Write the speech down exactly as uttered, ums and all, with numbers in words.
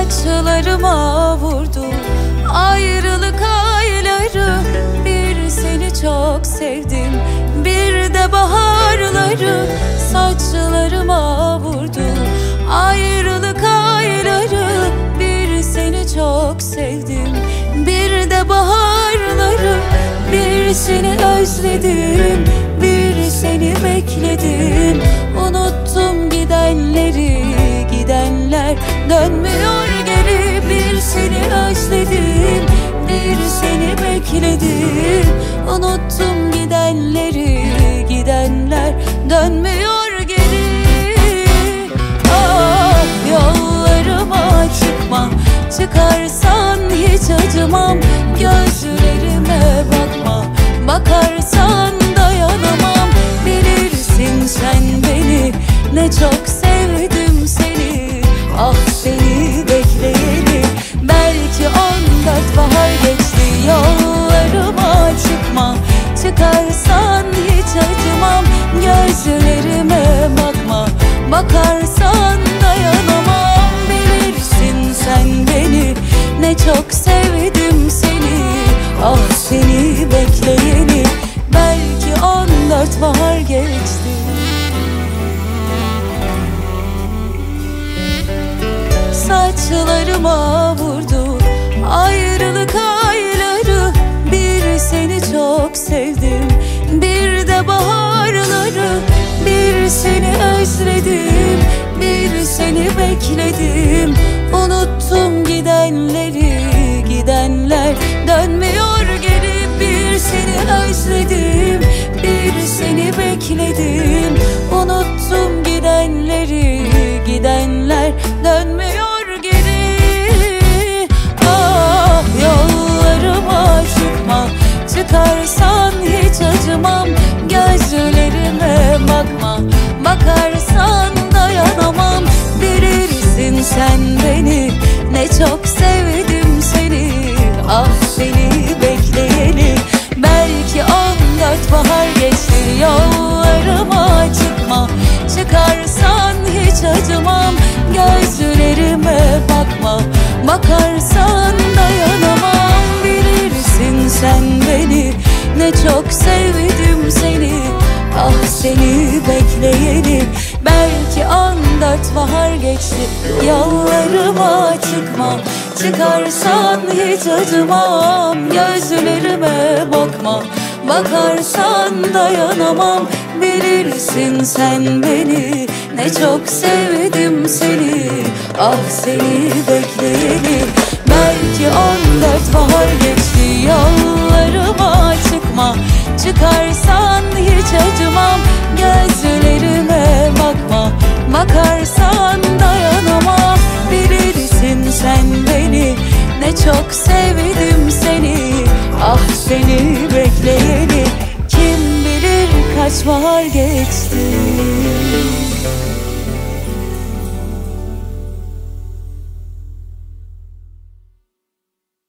Saçlarıma vurdu ayrılık ayları. Bir seni çok sevdim, bir de baharları. Saçlarıma vurdu ayrılık ayları. Bir seni çok sevdim, bir de baharları. Bir seni özledim, bir seni bekledim. Unuttum gidenleri, gidenler dönmüyor geri. Bir seni özledim, bir seni bekledim. Unuttum gidenleri, gidenler dönmüyor geri. Ah, yollarıma çıkma, çıkarsan hiç acımam. Gözlerime bakma, bakarsan dayanamam. Bilirsin sen beni, ne çok sevdim seni. Ah, seni bekleyeli belki on dört bahar geçti. Yollarıma çıkma, çıkarsan hiç acımam. Gözlerime bakma, bakarsan dayanamam. Bilirsin sen beni, ne çok sevdim seni. Ah, seni bekleyeli belki on dört bahar geçti. Saçlarıma vurdu ayrılık ayları. Bir seni çok sevdim, bir de baharları. Bir seni özledim, bir seni bekledim. Unuttum gidenleri, gidenler dönmüyor geri. Bir seni özledim, bir seni bekledim. Unuttum gidenleri, gidenler dönmüyor geri. Ah, yollarıma çıkma, çıkarsan hiç acımam. Gözlerime bakma, bakarsan dayanamam. Bilirsin sen beni, ne çok sevdim seni. Ah, seni bekleyeli belki on dört bahar geçti. Yollarıma çıkma, çıkarsan hiç acımam. Gözlerime bakma, bakarsan dayanamam. Bilirsin sen beni, ne çok sevdim seni. Ah, seni bekleyeli belki on dört bahar geçti. Yollarıma çıkma, çıkarsan hiç acımam. Gözlerime bakma, bakarsan dayanamam. Bilirsin sen beni, ne çok sevdim seni. Ah, seni bekleyeli belki on dört bahar geçti. Yollarıma çıkma, çıkarsan hiç acımam. Gözlerime bakma, bakarsan dayanamam. Bilirsin sen beni, ne çok sevdim seni. Ah, seni bekleyeli kim bilir kaç bahar geçti.